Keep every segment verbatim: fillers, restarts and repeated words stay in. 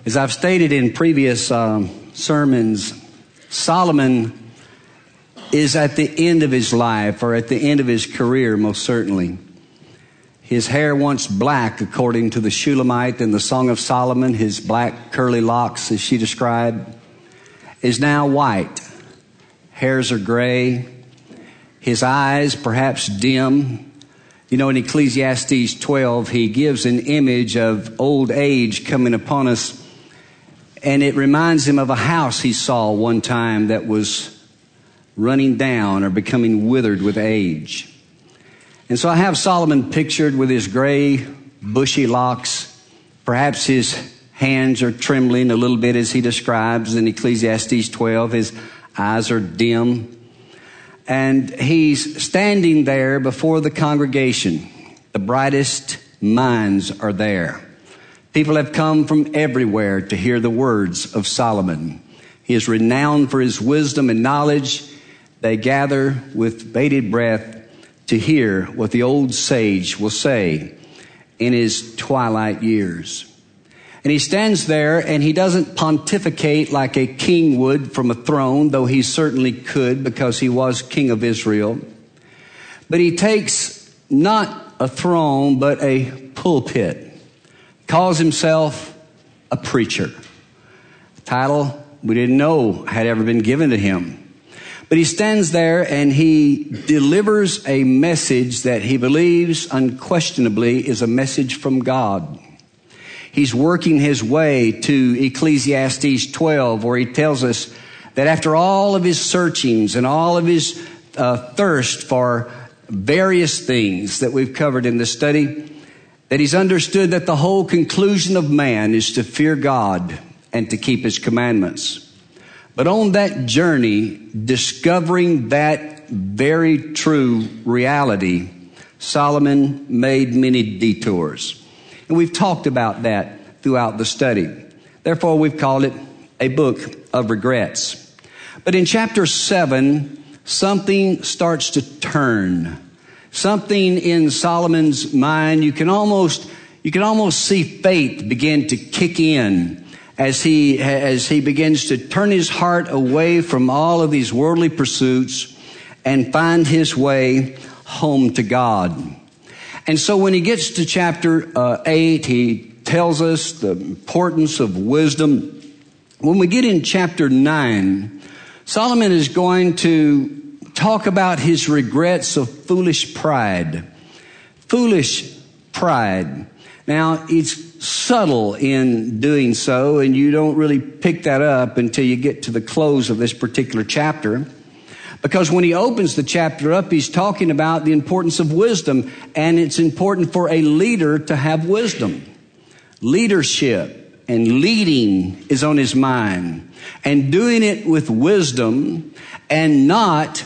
As I've stated in previous um, sermons, Solomon is at the end of his life, or at the end of his career, most certainly. His hair, once black, according to the Shulamite in the Song of Solomon, his black curly locks, as she described, is now white. Hairs are gray. His eyes, perhaps dim. You know, in Ecclesiastes twelve, he gives an image of old age coming upon us. And it reminds him of a house he saw one time that was running down or becoming withered with age. And so I have Solomon pictured with his gray, bushy locks. Perhaps his hands are trembling a little bit as he describes in Ecclesiastes twelve. His eyes are dim. And he's standing there before the congregation. The brightest minds are there. People have come from everywhere to hear the words of Solomon. He is renowned for his wisdom and knowledge. They gather with bated breath to hear what the old sage will say in his twilight years. And he stands there and he doesn't pontificate like a king would from a throne, though he certainly could because he was king of Israel. But he takes not a throne, but a pulpit. Calls himself a preacher. A title we didn't know had ever been given to him. But he stands there and he delivers a message that he believes unquestionably is a message from God. He's working his way to Ecclesiastes twelve, where he tells us that after all of his searchings and all of his uh, thirst for various things that we've covered in this study, that he's understood that the whole conclusion of man is to fear God and to keep his commandments. But on that journey, discovering that very true reality, Solomon made many detours. And we've talked about that throughout the study. Therefore, we've called it a book of regrets. But in chapter seven, something starts to turn. Something in Solomon's mind, you can almost, you can almost see faith begin to kick in as he, as he begins to turn his heart away from all of these worldly pursuits and find his way home to God. And so when he gets to chapter uh, eight, he tells us the importance of wisdom. When we get in chapter nine, Solomon is going to talk about his regrets of foolish pride. Foolish pride. Now, it's subtle in doing so, and you don't really pick that up until you get to the close of this particular chapter. Because when he opens the chapter up, he's talking about the importance of wisdom, and it's important for a leader to have wisdom. Leadership and leading is on his mind, and doing it with wisdom and not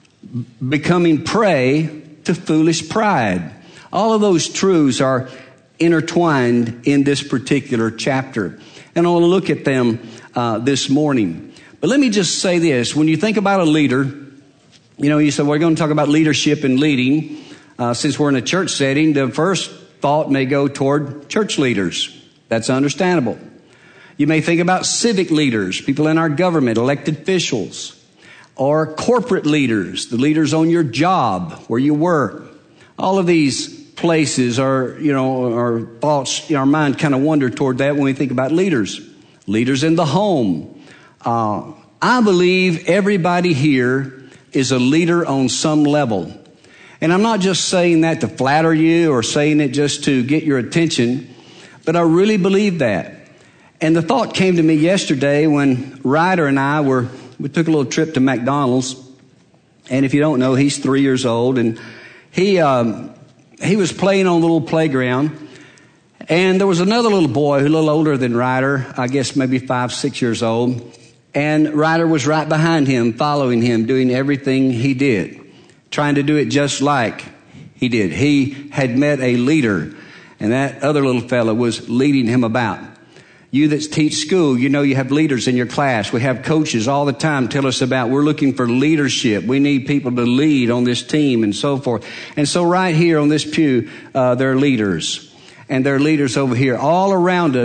becoming prey to foolish pride. All of those truths are intertwined in this particular chapter, and I want to look at them uh, this morning. But let me just say this. When you think about a leader, you know, you said, we're going to talk about leadership and leading. Uh, since we're in a church setting, the first thought may go toward church leaders. That's understandable. You may think about civic leaders, people in our government, elected officials, or corporate leaders, the leaders on your job, where you work. All of these places are, you know, our thoughts, our mind kind of wander toward that when we think about leaders. Leaders in the home. Uh, I believe everybody here is a leader on some level. And I'm not just saying that to flatter you or saying it just to get your attention, but I really believe that. And the thought came to me yesterday when Ryder and I were, we took a little trip to McDonald's. And if you don't know, he's three years old, and he, um, he was playing on the little playground. And there was another little boy, a little older than Ryder, I guess maybe five, six years old. And Ryder was right behind him, following him, doing everything he did, trying to do it just like he did. He had met a leader, and that other little fella was leading him about. You that teach school, you know you have leaders in your class. We have coaches all the time tell us about we're looking for leadership. We need people to lead on this team and so forth. And so right here on this pew, uh, there are leaders. And there are leaders over here. All around us,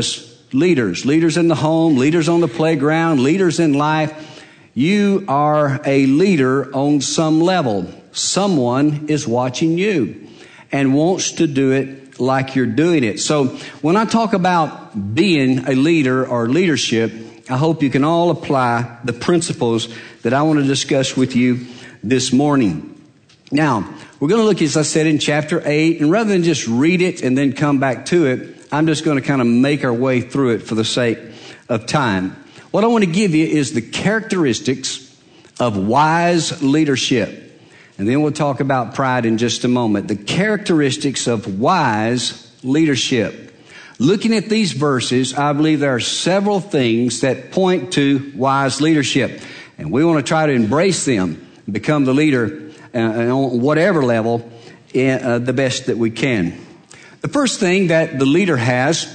Leaders. Leaders in the home, leaders on the playground, leaders in life. You are a leader on some level. Someone is watching you and wants to do it like you're doing it. So when I talk about being a leader or leadership, I hope you can all apply the principles that I want to discuss with you this morning. Now, we're going to look, as I said, in chapter eight, and rather than just read it and then come back to it, I'm just going to kind of make our way through it for the sake of time. What I want to give you is the characteristics of wise leadership. And then we'll talk about pride in just a moment. The characteristics of wise leadership. Looking at these verses, I believe there are several things that point to wise leadership. And we want to try to embrace them, become the leader uh, on whatever level uh, the best that we can. The first thing that the leader has,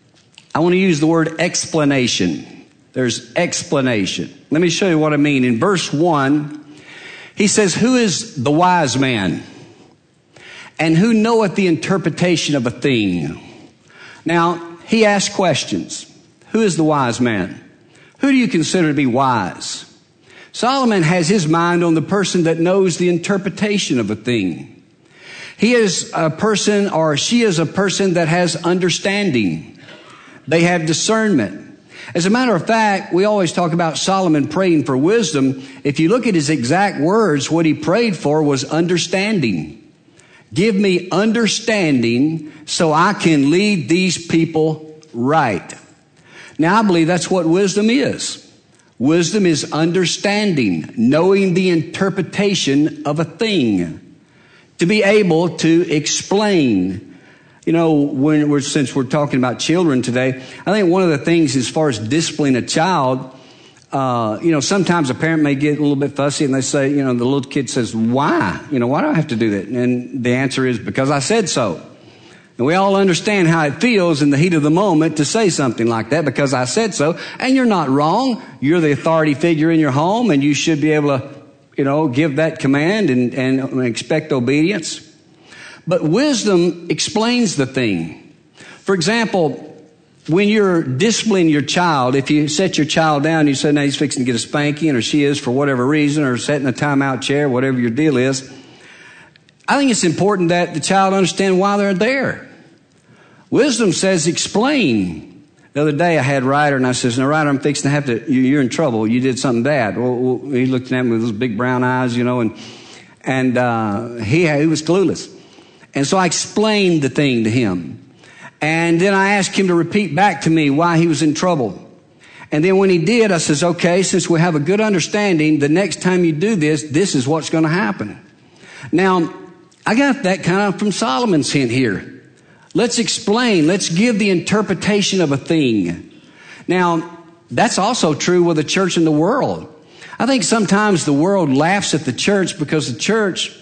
I want to use the word explanation. There's explanation. Let me show you what I mean. In verse one, he says, "Who is the wise man? And who knoweth the interpretation of a thing?" Now, he asks questions. Who is the wise man? Who do you consider to be wise? Solomon has his mind on the person that knows the interpretation of a thing. He is a person, or she is a person that has understanding. They have discernment. As a matter of fact, we always talk about Solomon praying for wisdom. If you look at his exact words, what he prayed for was understanding. Give me understanding so I can lead these people right. Now, I believe that's what wisdom is. Wisdom is understanding, knowing the interpretation of a thing, to be able to explain. You know, when we're, since we're talking about children today, I think one of the things as far as disciplining a child, uh, you know, sometimes a parent may get a little bit fussy and they say, you know, the little kid says, why? You know, why do I have to do that? And the answer is, because I said so. And we all understand how it feels in the heat of the moment to say something like that, because I said so. And you're not wrong. You're the authority figure in your home, and you should be able to, you know, give that command and, and expect obedience. But wisdom explains the thing. For example, when you're disciplining your child, if you set your child down and you say, now he's fixing to get a spanking, or she is for whatever reason, or setting a timeout chair, whatever your deal is, I think it's important that the child understand why they're there. Wisdom says explain. The other day I had Ryder, and I says, now Ryder, I'm fixing to have to, you're in trouble. You did something bad. Well, he looked at me with those big brown eyes, you know, and, and, uh, he, he was clueless. And so I explained the thing to him. And then I asked him to repeat back to me why he was in trouble. And then when he did, I says, okay, since we have a good understanding, the next time you do this, this is what's going to happen. Now, I got that kind of from Solomon's hint here. Let's explain. Let's give the interpretation of a thing. Now, that's also true with the church and the world. I think sometimes the world laughs at the church because the church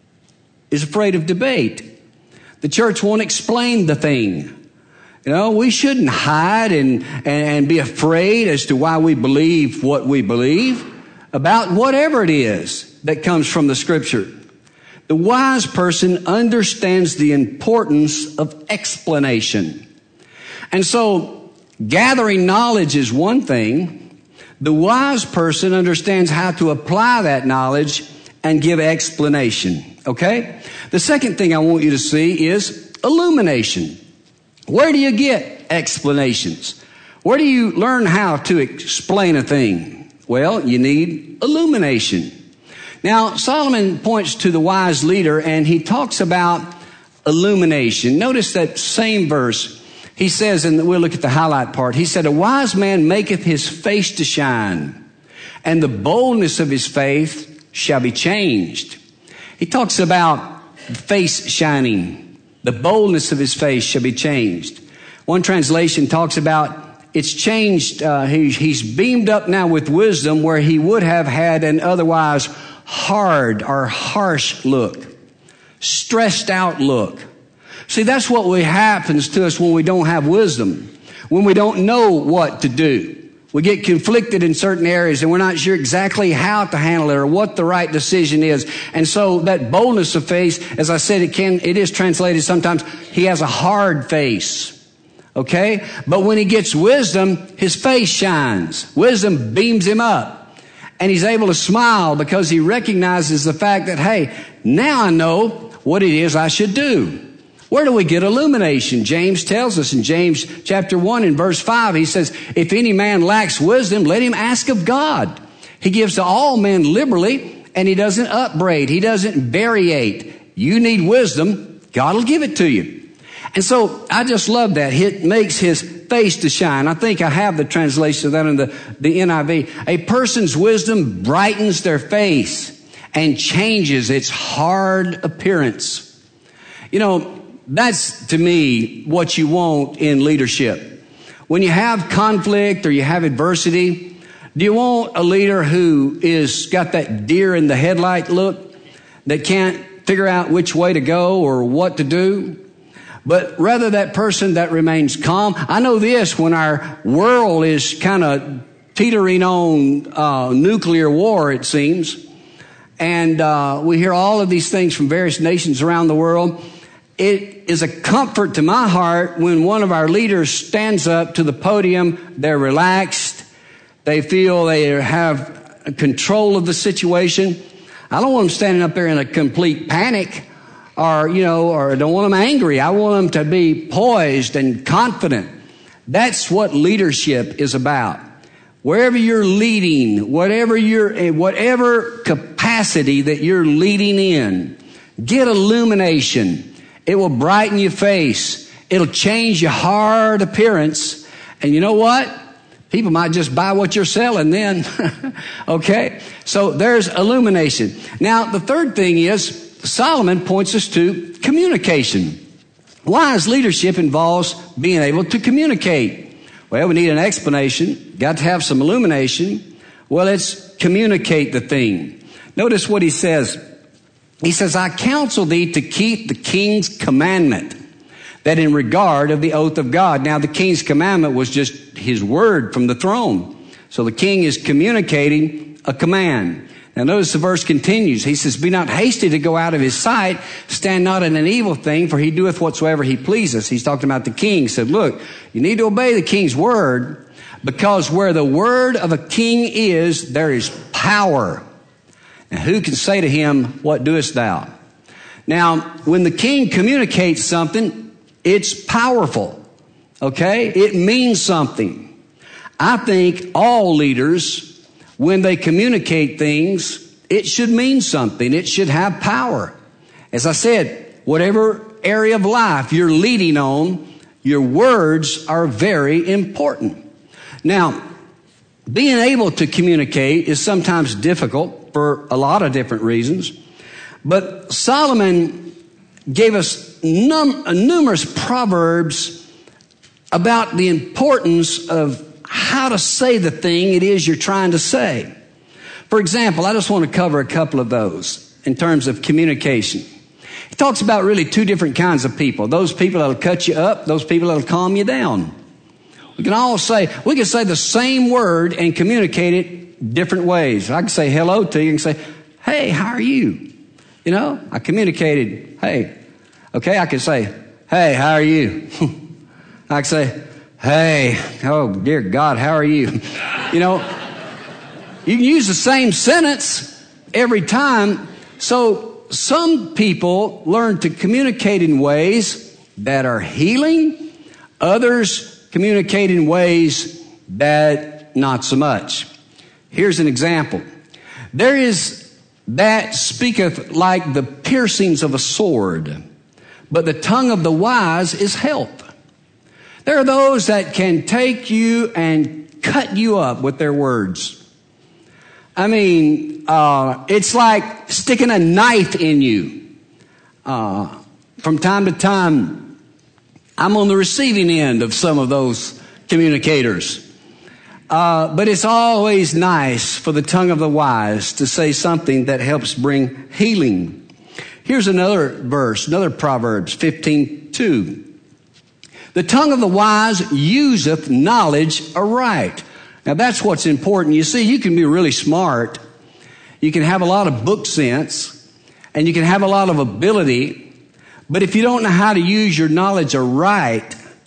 is afraid of debate. The church won't explain the thing. You know, we shouldn't hide and, and be afraid as to why we believe what we believe about whatever it is that comes from the Scripture. The wise person understands the importance of explanation. And so, gathering knowledge is one thing. The wise person understands how to apply that knowledge and give explanation. Okay? The second thing I want you to see is illumination. Where do you get explanations? Where do you learn how to explain a thing? Well, you need illumination. Now, Solomon points to the wise leader, and he talks about illumination. Notice that same verse. He says, and we'll look at the highlight part, he said, a wise man maketh his face to shine, and the boldness of his faith shall be changed. He talks about face shining. The boldness of his face shall be changed. One translation talks about it's changed. Uh, he, he's beamed up now with wisdom where he would have had an otherwise hard or harsh look, stressed out look. See, that's what happens to us when we don't have wisdom, when we don't know what to do. We get conflicted in certain areas and we're not sure exactly how to handle it or what the right decision is. And so that boldness of face, as I said, it can, it is translated sometimes, he has a hard face, Okay? But when he gets wisdom, his face shines. Wisdom beams him up. And he's able to smile because he recognizes the fact that, hey, now I know what it is I should do. Where do we get illumination? James tells us in James chapter one and verse five, he says, if any man lacks wisdom, let him ask of God. He gives to all men liberally, and he doesn't upbraid. He doesn't variate. You need wisdom, God will give it to you. And so I just love that. It makes his face to shine. I think I have the translation of that in the, the N I V. A person's wisdom brightens their face and changes its hard appearance. You know, that's, to me, what you want in leadership. When you have conflict or you have adversity, do you want a leader who is got that deer in the headlight look, that can't figure out which way to go or what to do? But rather that person that remains calm. I know this, when our world is kind of teetering on uh, nuclear war, it seems, and uh, we hear all of these things from various nations around the world, it is a comfort to my heart when one of our leaders stands up to the podium. They're relaxed. They feel they have control of the situation. I don't want them standing up there in a complete panic or, you know, or I don't want them angry. I want them to be poised and confident. That's what leadership is about. Wherever you're leading, whatever you're, whatever capacity that you're leading in, get illumination. It will brighten your face. It'll change your hard appearance. And you know what? People might just buy what you're selling then. Okay? So there's illumination. Now, the third thing is, Solomon points us to communication. Wise leadership involves being able to communicate. Well, we need an explanation. Got to have some illumination. Well, let's communicate the thing. Notice what he says. He says, I counsel thee to keep the king's commandment, that in regard of the oath of God. Now, the king's commandment was just his word from the throne. So the king is communicating a command. Now, notice the verse continues. He says, be not hasty to go out of his sight. Stand not in an evil thing, for he doeth whatsoever he pleaseth. He's talking about the king. He said, look, you need to obey the king's word, because where the word of a king is, there is power. And who can say to him, what doest thou? Now, when the king communicates something, it's powerful. Okay? It means something. I think all leaders, when they communicate things, it should mean something. It should have power. As I said, whatever area of life you're leading on, your words are very important. Now, being able to communicate is sometimes difficult for a lot of different reasons. But Solomon gave us num- numerous proverbs about the importance of how to say the thing it is you're trying to say. For example, I just want to cover a couple of those in terms of communication. He talks about really two different kinds of people. Those people that'll cut you up, those people that'll calm you down. We can all say, we can say the same word and communicate it different ways. I can say hello to you and say, hey, how are you? You know, I communicated, hey. Okay, I can say, hey, how are you? I can say, hey, oh, dear God, how are you? You know, you can use the same sentence every time. So some people learn to communicate in ways that are healing. Others communicate in ways that not so much. Here's an example. There is that speaketh like the piercings of a sword, but the tongue of the wise is health. There are those that can take you and cut you up with their words. I mean, uh, it's like sticking a knife in you. Uh, from time to time, I'm on the receiving end of some of those communicators. Uh, but it's always nice for the tongue of the wise to say something that helps bring healing. Here's another verse, another Proverbs fifteen two. The tongue of the wise useth knowledge aright. Now that's what's important. You see, you can be really smart. You can have a lot of book sense, and you can have a lot of ability. But if you don't know how to use your knowledge aright,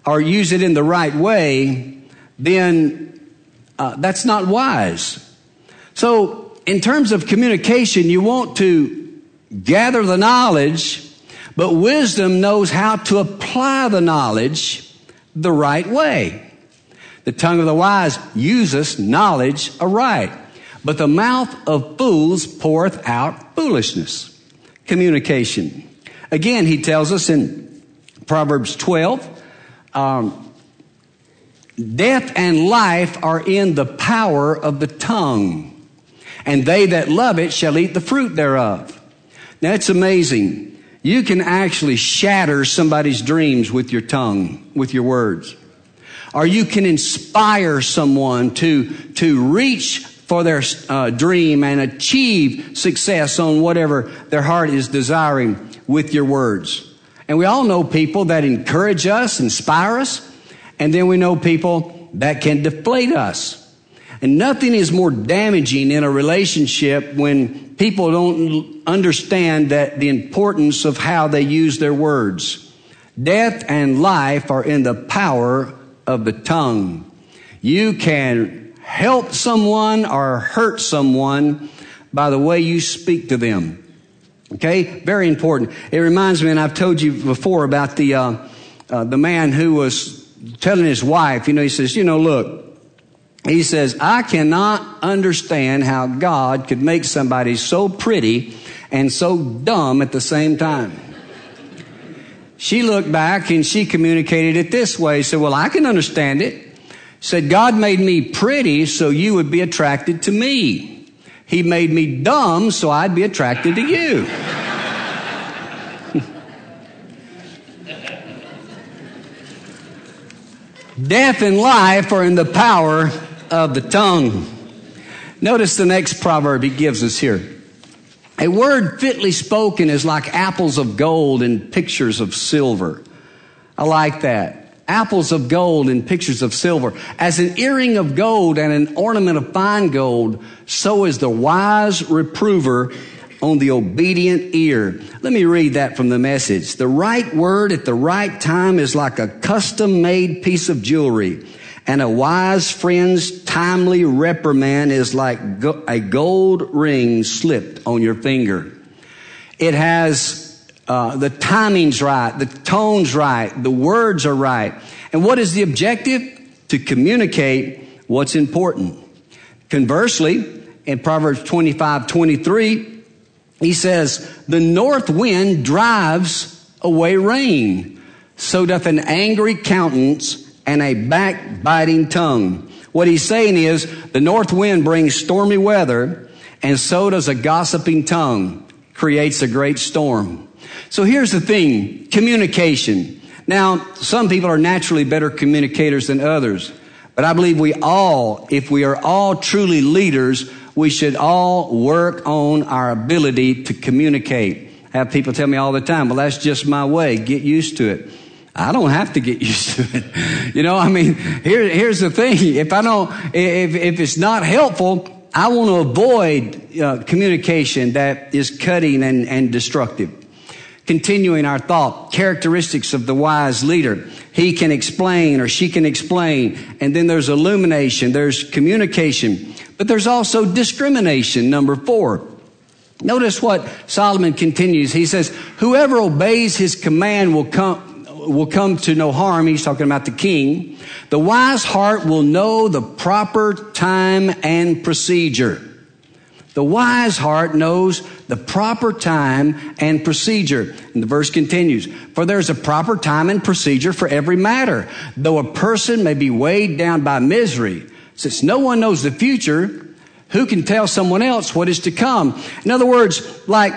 or use it in the right way, then uh, that's not wise. So in terms of communication, you want to gather the knowledge, but wisdom knows how to apply the knowledge the right way. The tongue of the wise useth knowledge aright, but the mouth of fools poureth out foolishness. Communication. Again, he tells us in Proverbs twelve, um, death and life are in the power of the tongue, and they that love it shall eat the fruit thereof. Now, it's amazing. You can actually shatter somebody's dreams with your tongue, with your words. Or you can inspire someone to, to reach for their uh, dream and achieve success on whatever their heart is desiring with your words. And we all know people that encourage us, inspire us, and then we know people that can deflate us. And nothing is more damaging in a relationship when people don't understand that the importance of how they use their words. Death and life are in the power of the tongue. You can help someone or hurt someone by the way you speak to them. Okay? Very important. It reminds me, and I've told you before about the, uh, uh, the man who was telling his wife, you know, he says, you know, look, he says, I cannot understand how God could make somebody so pretty and so dumb at the same time. She looked back and she communicated it this way. Said, well, I can understand it. Said, God made me pretty so you would be attracted to me. He made me dumb so I'd be attracted to you. Death and life are in the power of the tongue. Notice the next proverb he gives us here. A word fitly spoken is like apples of gold and pictures of silver. I like that. Apples of gold and pictures of silver. As an earring of gold and an ornament of fine gold, so is the wise reprover on the obedient ear. Let me read that from the Message. The right word at the right time is like a custom-made piece of jewelry, and a wise friend's timely reprimand is like go- a gold ring slipped on your finger. It has uh, the timing's right, the tone's right, the words are right. And what is the objective? To communicate what's important. Conversely, in Proverbs twenty-five twenty-three, he says, the north wind drives away rain, so doth an angry countenance and a backbiting tongue. What he's saying is, the north wind brings stormy weather, and so does a gossiping tongue, creates a great storm. So here's the thing, communication. Now, some people are naturally better communicators than others, but I believe we all, if we are all truly leaders, we should all work on our ability to communicate. I have people tell me all the time, well, that's just my way. Get used to it. I don't have to get used to it. You know, I mean, here, here's the thing. If I don't, if, if it's not helpful, I want to avoid uh, communication that is cutting and, and destructive. Continuing our thought, characteristics of the wise leader. He can explain or she can explain. And then there's illumination. There's communication. But there's also discrimination, number four. Notice what Solomon continues. He says, whoever obeys his command will come, will come to no harm. He's talking about the king. The wise heart will know the proper time and procedure. The wise heart knows the proper time and procedure. And the verse continues, for there's a proper time and procedure for every matter. Though a person may be weighed down by misery, since no one knows the future, who can tell someone else what is to come? In other words, like,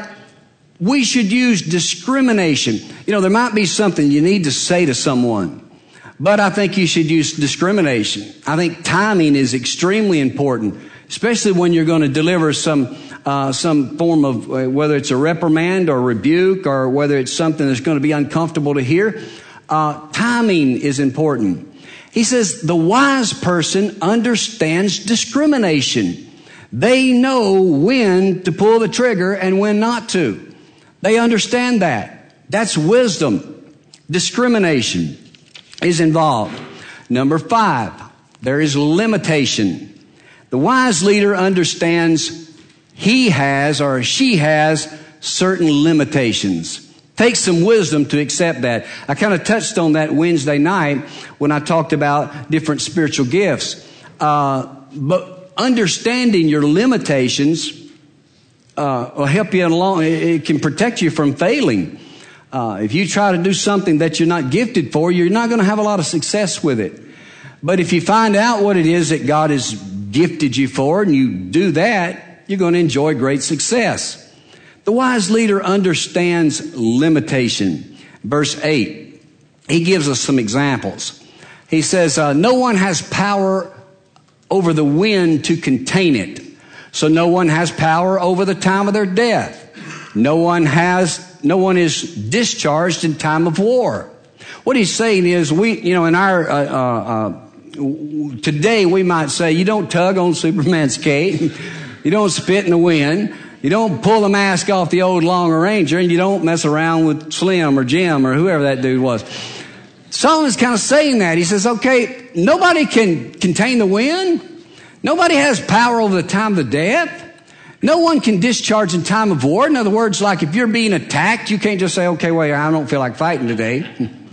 we should use discrimination. You know, there might be something you need to say to someone, but I think you should use discrimination. I think timing is extremely important, especially when you're going to deliver some uh, some form of, uh, whether it's a reprimand or rebuke or whether it's something that's going to be uncomfortable to hear. Uh, timing is important. He says the wise person understands discrimination. They know when to pull the trigger and when not to. They understand that. That's wisdom. Discrimination. is involved. Number five, there is limitation. The wise leader understands he has or she has certain limitations. Takes some wisdom to accept that. I kind of touched on that Wednesday night when I talked about different spiritual gifts. Uh, but understanding your limitations uh, will help you along. It can protect you from failing. Uh, if you try to do something that you're not gifted for, you're not going to have a lot of success with it. But if you find out what it is that God has gifted you for and you do that, you're going to enjoy great success. The wise leader understands limitation. Verse eight, he gives us some examples. He says, uh, no one has power over the wind to contain it. So no one has power over the time of their death. No one has, no one is discharged in time of war. What he's saying is, we, you know, in our, uh, uh, uh today we might say, you don't tug on Superman's cape. You don't spit in the wind. You don't pull the mask off the old Long Ranger, and you don't mess around with Slim or Jim or whoever that dude was. Solomon's kind of saying that. He says, okay, nobody can contain the wind. Nobody has power over the time of the death. No one can discharge in time of war. In other words, like if you're being attacked, you can't just say, okay, wait, I don't feel like fighting today.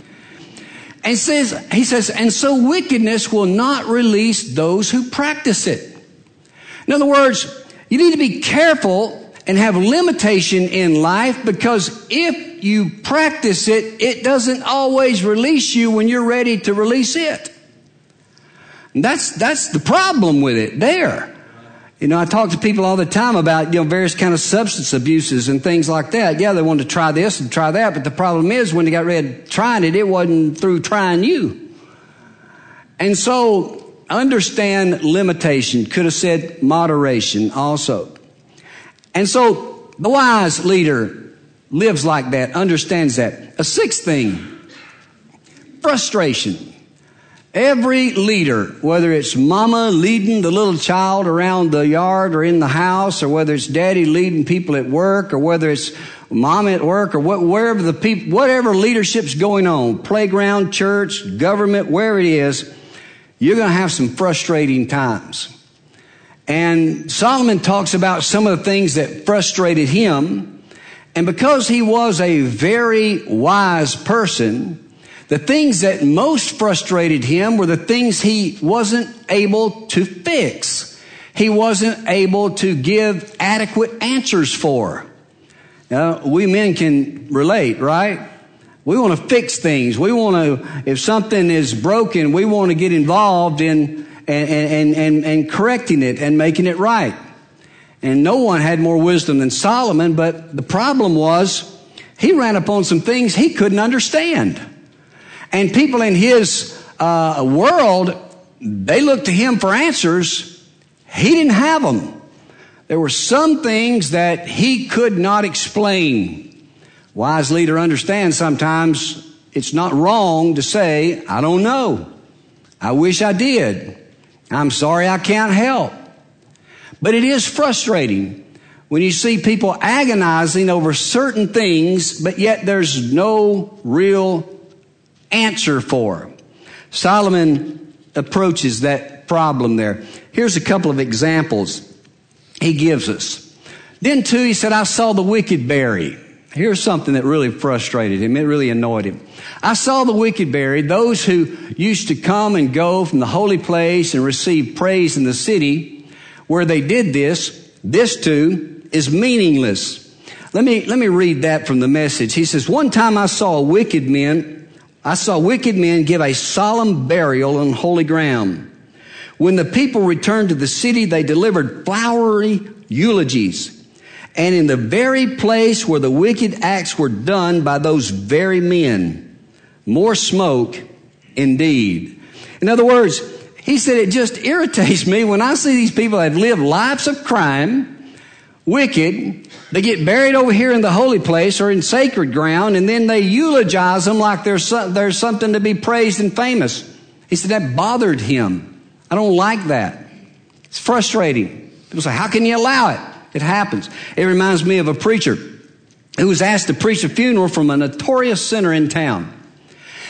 And says, he says, and so wickedness will not release those who practice it. In other words, you need to be careful and have limitation in life, because if you practice it, it doesn't always release you when you're ready to release it. And that's, that's the problem with it there. You know, I talk to people all the time about, you know, various kind of substance abuses and things like that. Yeah, they wanted to try this and try that, but the problem is when they got ready to trying it, it wasn't through trying you. And so, understand limitation. Could have said moderation also. And so the wise leader lives like that, understands that. A sixth thing, frustration. Every leader, whether it's mama leading the little child around the yard or in the house, or whether it's daddy leading people at work, or whether it's mom at work, or what, wherever the people, whatever leadership's going on, playground, church, government, where it is, you're going to have some frustrating times. And Solomon talks about some of the things that frustrated him. And because he was a very wise person, the things that most frustrated him were the things he wasn't able to fix. He wasn't able to give adequate answers for. Now, we men can relate, right? We want to fix things. We want to, if something is broken, we want to get involved in and, and, and, and correcting it and making it right. And no one had more wisdom than Solomon, but the problem was he ran upon some things he couldn't understand. And people in his uh, world, they looked to him for answers. He didn't have them. There were some things that he could not explain. Wise leader understands sometimes it's not wrong to say, I don't know. I wish I did. I'm sorry I can't help. But it is frustrating when you see people agonizing over certain things, but yet there's no real answer for. Solomon approaches that problem there. Here's a couple of examples he gives us. Then too, he said, I saw the wicked buried. Here's something that really frustrated him. It really annoyed him. I saw the wicked buried, those who used to come and go from the holy place and receive praise in the city where they did this. This too is meaningless. Let me, let me read that from the Message. He says, one time I saw wicked men, I saw wicked men give a solemn burial on holy ground. When the people returned to the city, they delivered flowery eulogies. And in the very place where the wicked acts were done by those very men, more smoke indeed. In other words, he said, it just irritates me when I see these people that have lived lives of crime, wicked, they get buried over here in the holy place or in sacred ground, and then they eulogize them like there's, some, there's something to be praised and famous. He said that bothered him. I don't like that. It's frustrating. People say, how can you allow it? It happens. It reminds me of a preacher who was asked to preach a funeral from a notorious sinner in town.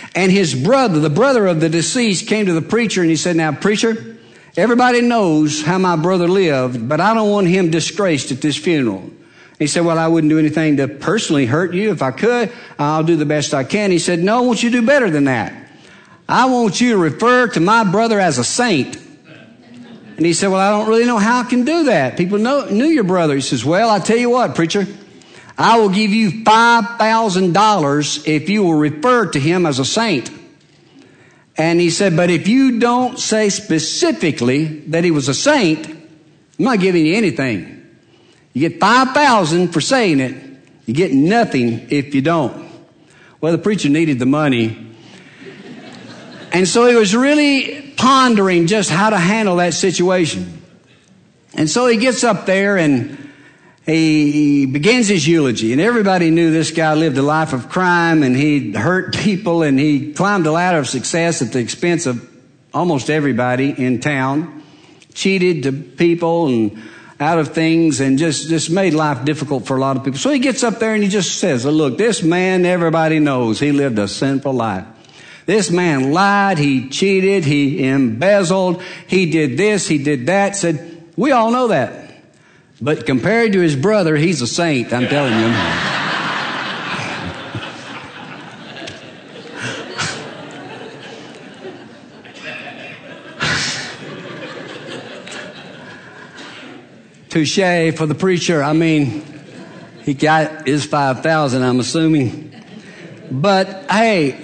And his brother, the brother of the deceased, came to the preacher and he said, now, preacher, everybody knows how my brother lived, but I don't want him disgraced at this funeral. He said, well, I wouldn't do anything to personally hurt you. If I could, I'll do the best I can. He said, no, I want you to do better than that. I want you to refer to my brother as a saint. And he said, well, I don't really know how I can do that. People know, knew your brother. He says, well, I tell you what, preacher, I will give you five thousand dollars if you will refer to him as a saint. And he said, but if you don't say specifically that he was a saint, I'm not giving you anything. You get five thousand dollars for saying it. You get nothing if you don't. Well, the preacher needed the money. And so he was really pondering just how to handle that situation. And so he gets up there and he, he begins his eulogy. And everybody knew this guy lived a life of crime and he hurt people and he climbed the ladder of success at the expense of almost everybody in town. Cheated to people and out of things and just, just made life difficult for a lot of people. So he gets up there and he just says, look, this man, everybody knows he lived a sinful life. This man lied, he cheated, he embezzled, he did this, he did that. Said, we all know that. But compared to his brother, he's a saint, I'm telling you. Touche for the preacher. I mean, he got his five thousand, I'm assuming. But hey,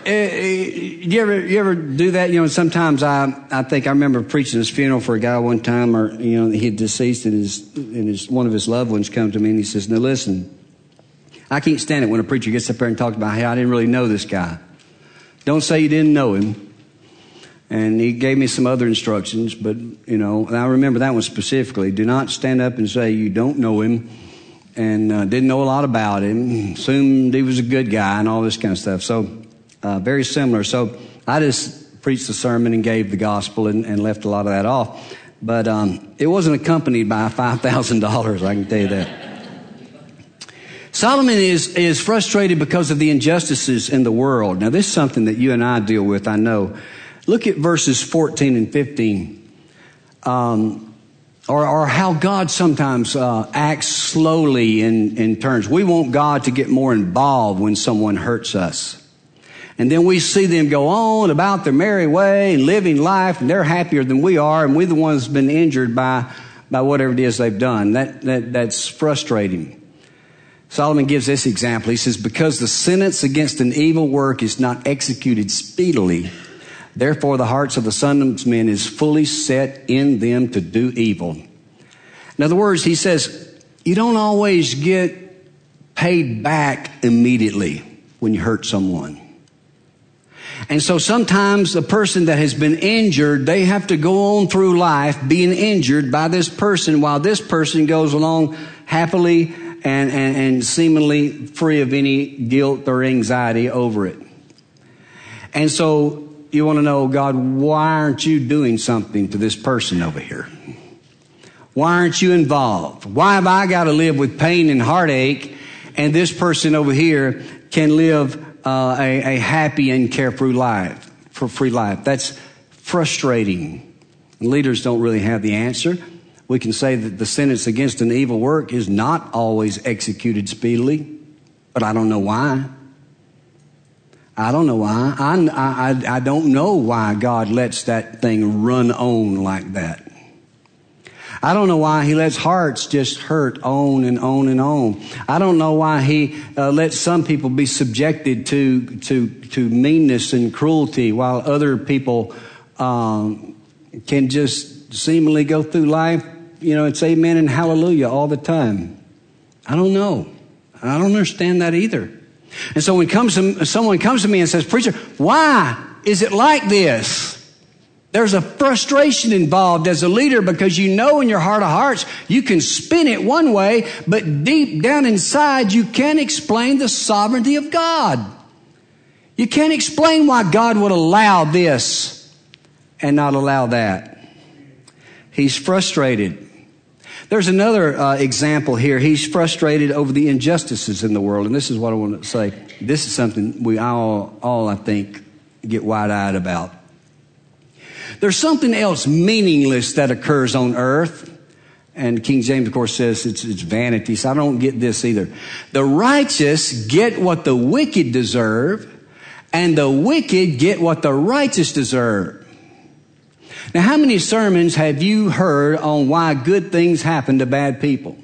you ever you ever do that? You know, sometimes I I think I remember preaching his funeral for a guy one time, or you know, he had deceased, and his and his one of his loved ones come to me and he says, "Now listen, I can't stand it when a preacher gets up there and talks about how I didn't really know this guy. Don't say you didn't know him." And he gave me some other instructions, but, you know, and I remember that one specifically. Do not stand up and say you don't know him and uh, didn't know a lot about him, assumed he was a good guy and all this kind of stuff. So uh, very similar. So I just preached the sermon and gave the gospel and, and left a lot of that off. But um, it wasn't accompanied by five thousand dollars, I can tell you that. Solomon is, is frustrated because of the injustices in the world. Now, this is something that you and I deal with, I know. Look at verses fourteen and fifteen, um, or, or how God sometimes uh, acts slowly in, in turns. We want God to get more involved when someone hurts us. And then we see them go on about their merry way and living life, and they're happier than we are, and we're the ones been injured by, by whatever it is they've done. That, that that's frustrating. Solomon gives this example. He says, because the sentence against an evil work is not executed speedily, therefore, the hearts of the sons of men is fully set in them to do evil. In other words, he says, you don't always get paid back immediately when you hurt someone. And so sometimes a person that has been injured, they have to go on through life being injured by this person while this person goes along happily and, and, and seemingly free of any guilt or anxiety over it. And so you want to know, God, why aren't you doing something to this person over here? Why aren't you involved? Why have I got to live with pain and heartache and this person over here can live uh, a, a happy and carefree life, for free life? That's frustrating. Leaders don't really have the answer. We can say that the sentence against an evil work is not always executed speedily, but I don't know why. I don't know why. I, I, I don't know why God lets that thing run on like that. I don't know why he lets hearts just hurt on and on and on. I don't know why he uh, lets some people be subjected to, to, to meanness and cruelty while other people um, can just seemingly go through life, you know, and say amen and hallelujah all the time. I don't know. I don't understand that either. And so when comes to, someone comes to me and says, preacher, why is it like this? There's a frustration involved as a leader because you know in your heart of hearts you can spin it one way, but deep down inside you can't explain the sovereignty of God. You can't explain why God would allow this and not allow that. He's frustrated. There's another uh, example here. He's frustrated over the injustices in the world. And this is what I want to say. This is something we all, all I think, get wide-eyed about. There's something else meaningless that occurs on earth. And King James, of course, says it's, it's vanity. So I don't get this either. The righteous get what the wicked deserve, and the wicked get what the righteous deserve. Now, how many sermons have you heard on why good things happen to bad people?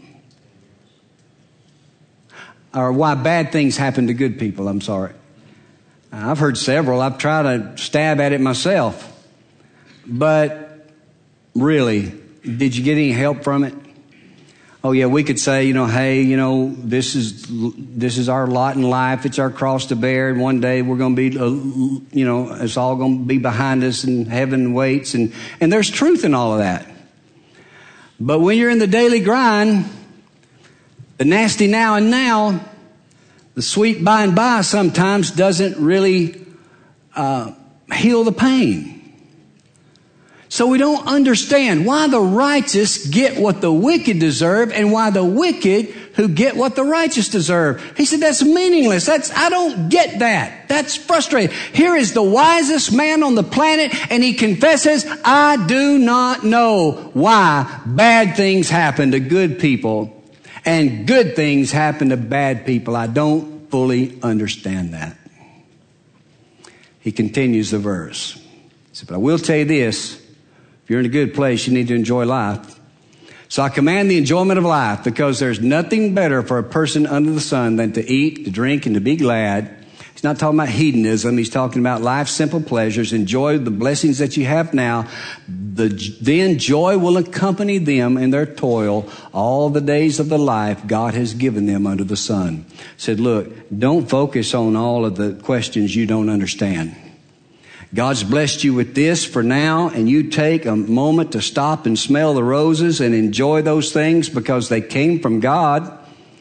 Or why bad things happen to good people, I'm sorry. I've heard several. I've tried to stab at it myself. But really, did you get any help from it? Oh, yeah, we could say, you know, hey, you know, this is this is our lot in life. It's our cross to bear. And one day we're going to be, uh, you know, it's all going to be behind us and heaven waits. And, and there's truth in all of that. But when you're in the daily grind, the nasty now and now, the sweet by and by sometimes doesn't really uh, heal the pain. So we don't understand why the righteous get what the wicked deserve and why the wicked who get what the righteous deserve. He said, that's meaningless. That's, I don't get that. That's frustrating. Here is the wisest man on the planet, and he confesses, I do not know why bad things happen to good people and good things happen to bad people. I don't fully understand that. He continues the verse. He said, but I will tell you this. If you're in a good place, you need to enjoy life. So I command the enjoyment of life, because there's nothing better for a person under the sun than to eat, to drink, and to be glad. He's not talking about hedonism. He's talking about life's simple pleasures. Enjoy the blessings that you have now. The, then joy will accompany them in their toil all the days of the life God has given them under the sun. Said, look, don't focus on all of the questions you don't understand. God's blessed you with this for now, and you take a moment to stop and smell the roses and enjoy those things because they came from God.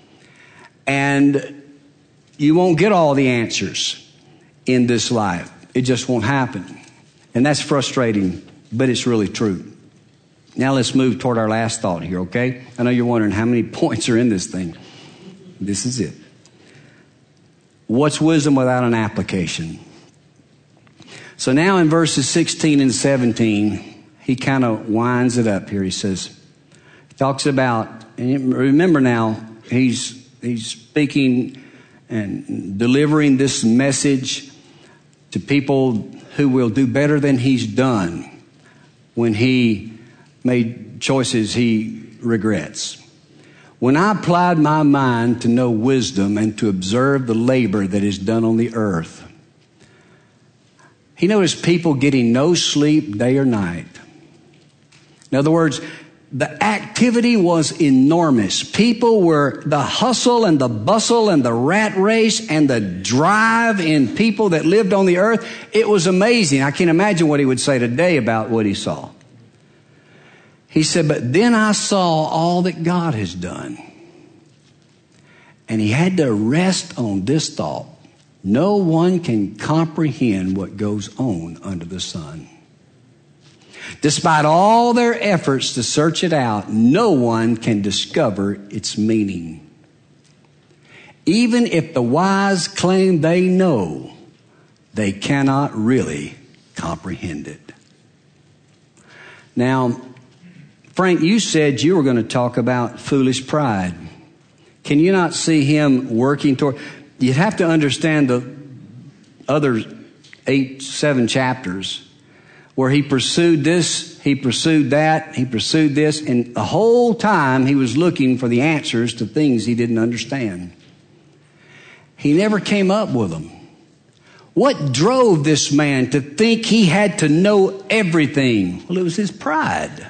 And you won't get all the answers in this life. It just won't happen. And that's frustrating, but it's really true. Now let's move toward our last thought here, okay? I know you're wondering how many points are in this thing. This is it. What's wisdom without an application? So now in verses sixteen and seventeen, he kind of winds it up here. He says, he talks about, and remember now, he's he's speaking and delivering this message to people who will do better than he's done when he made choices he regrets. When I applied my mind to know wisdom and to observe the labor that is done on the earth, he noticed people getting no sleep day or night. In other words, the activity was enormous. People were, the hustle and the bustle and the rat race and the drive in people that lived on the earth. It was amazing. I can't imagine what he would say today about what he saw. He said, but then I saw all that God has done. And he had to rest on this thought. No one can comprehend what goes on under the sun. Despite all their efforts to search it out, no one can discover its meaning. Even if the wise claim they know, they cannot really comprehend it. Now, Frank, you said you were going to talk about foolish pride. Can you not see him working toward... You'd have to understand the other eight, seven chapters where he pursued this, he pursued that, he pursued this, and the whole time he was looking for the answers to things he didn't understand. He never came up with them. What drove this man to think he had to know everything? Well, it was his pride.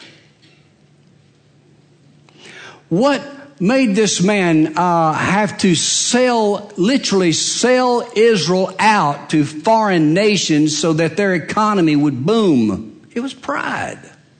What made this man uh, have to sell, literally sell Israel out to foreign nations so that their economy would boom? It was pride.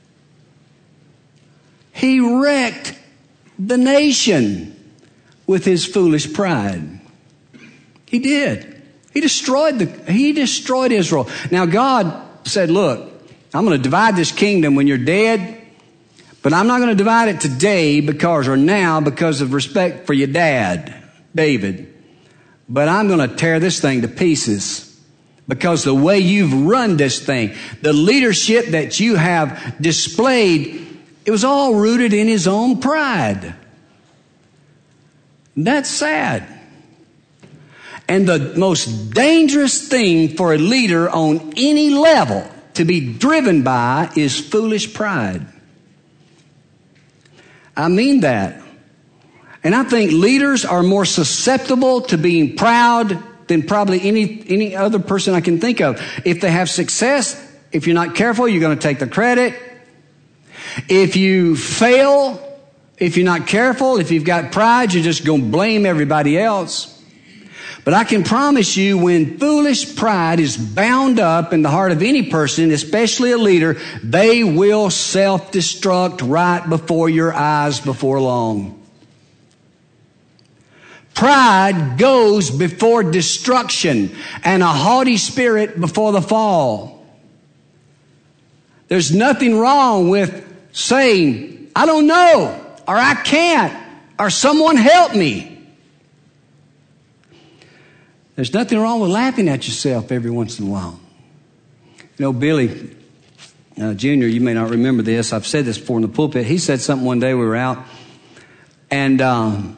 He wrecked the nation with his foolish pride. He did. He destroyed the, he destroyed Israel. Now God said, look, I'm going to divide this kingdom when you're dead. But I'm not going to divide it today because, or now, because of respect for your dad, David. But I'm going to tear this thing to pieces because the way you've run this thing, the leadership that you have displayed, it was all rooted in his own pride. That's sad. And the most dangerous thing for a leader on any level to be driven by is foolish pride. I mean that. And I think leaders are more susceptible to being proud than probably any, any other person I can think of. If they have success, if you're not careful, you're going to take the credit. If you fail, if you're not careful, if you've got pride, you're just going to blame everybody else. But I can promise you, when foolish pride is bound up in the heart of any person, especially a leader, they will self-destruct right before your eyes before long. Pride goes before destruction and a haughty spirit before the fall. There's nothing wrong with saying, I don't know, or I can't, or someone help me. There's nothing wrong with laughing at yourself every once in a while. You know, Billy uh, Junior, you may not remember this. I've said this before in the pulpit. He said something one day we were out. And um,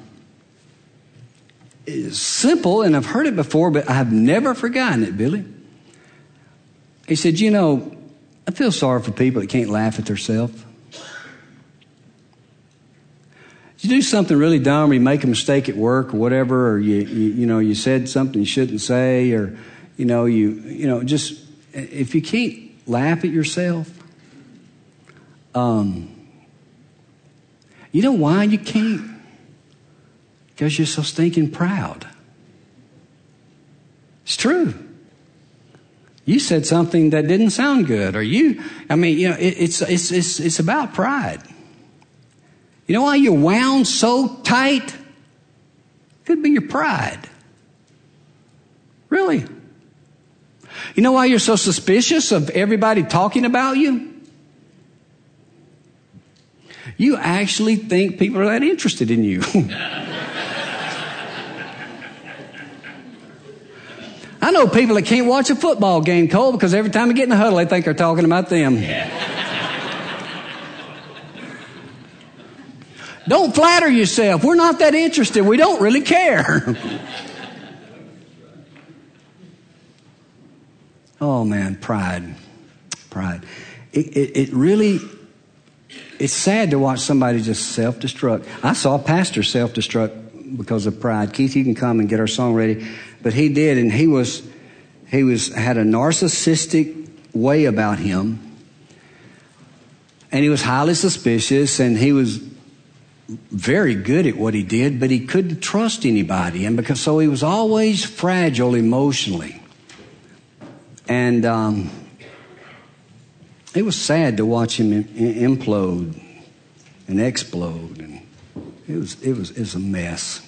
it's simple, and I've heard it before, but I've never forgotten it, Billy. He said, you know, I feel sorry for people that can't laugh at themselves. You do something really dumb, or you make a mistake at work or whatever, or you, you, you know, you said something you shouldn't say, or, you know, you, you know, just, if you can't laugh at yourself, um, you know why you can't? Because you're so stinking proud. It's true. You said something that didn't sound good, or you, I mean, you know, it, it's, it's, it's, it's about pride. You know why you're wound so tight? Could be your pride. Really? You know why you're so suspicious of everybody talking about you? You actually think people are that interested in you. I know people that can't watch a football game, Cole, because every time they get in the huddle, they think they're talking about them. Yeah. Don't flatter yourself. We're not that interested. We don't really care. Oh, man, pride. Pride. It, it, it really, it's sad to watch somebody just self-destruct. I saw a pastor self-destruct because of pride. Keith, you can come and get our song ready. But he did, and he was, he was, had a narcissistic way about him. And he was highly suspicious, and he was very good at what he did, but he couldn't trust anybody, and because so he was always fragile emotionally. And um, it was sad to watch him implode and explode, and it was it was it was a mess.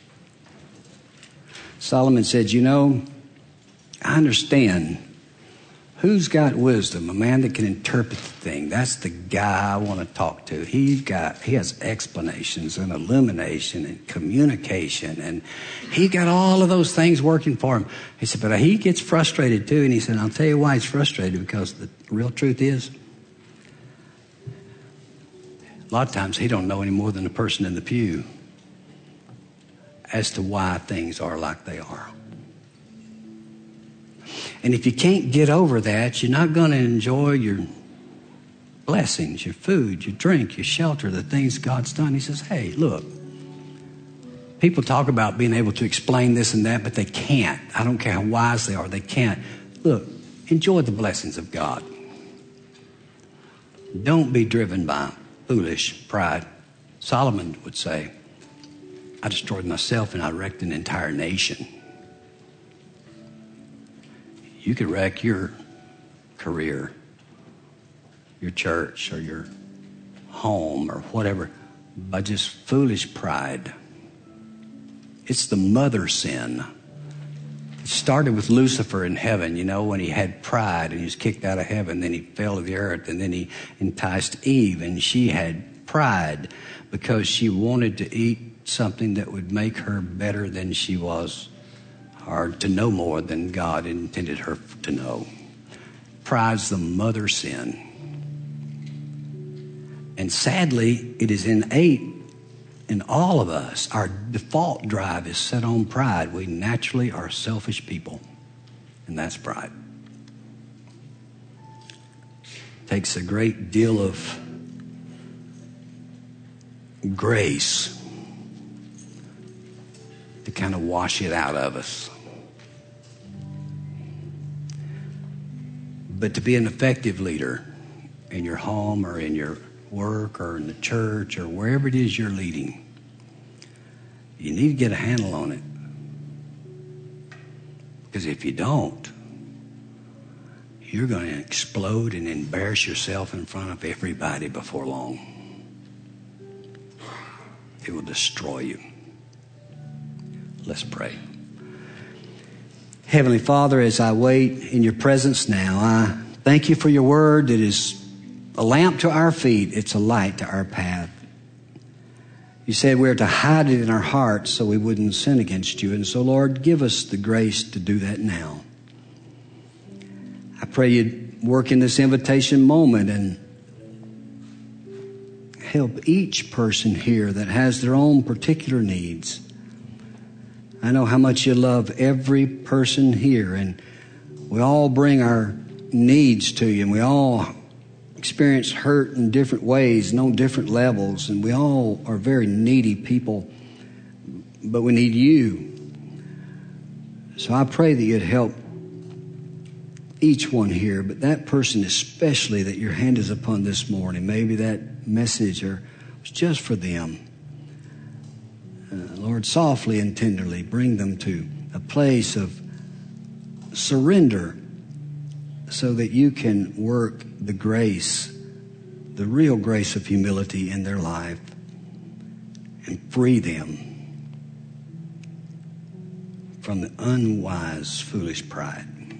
Solomon said, "You know, I understand." Who's got wisdom? A man that can interpret the thing. That's the guy I want to talk to. He's got, he has explanations and illumination and communication, and he got all of those things working for him. He said, but he gets frustrated too. And he said, I'll tell you why he's frustrated, because the real truth is, a lot of times he don't know any more than the person in the pew as to why things are like they are. And if you can't get over that, you're not going to enjoy your blessings, your food, your drink, your shelter, the things God's done. He says, hey, look, people talk about being able to explain this and that, but they can't. I don't care how wise they are, they can't. Look, enjoy the blessings of God. Don't be driven by foolish pride. Solomon would say, I destroyed myself and I wrecked an entire nation. You could wreck your career, your church, or your home, or whatever, by just foolish pride. It's the mother sin. It started with Lucifer in heaven, you know, when he had pride and he was kicked out of heaven. Then he fell to the earth, and then he enticed Eve, and she had pride because she wanted to eat something that would make her better than she was, or to know more than God intended her to know. Pride's the mother sin. And sadly, it is innate in all of us. Our default drive is set on pride. We naturally are selfish people, and that's pride. It takes a great deal of grace to kind of wash it out of us. But to be an effective leader in your home or in your work or in the church or wherever it is you're leading, you need to get a handle on it. Because if you don't, you're going to explode and embarrass yourself in front of everybody before long. It will destroy you. Let's pray. Heavenly Father, as I wait in your presence now, I thank you for your word that is a lamp to our feet. It's a light to our path. You said we're to hide it in our hearts so we wouldn't sin against you. And so, Lord, give us the grace to do that now. I pray you'd work in this invitation moment and help each person here that has their own particular needs. I know how much you love every person here, and we all bring our needs to you, and we all experience hurt in different ways and on different levels, and we all are very needy people, but we need you. So I pray that you'd help each one here, but that person especially that your hand is upon this morning. Maybe that message or was just for them. Uh, Lord, softly and tenderly bring them to a place of surrender so that you can work the grace, the real grace of humility in their life and free them from the unwise, foolish pride.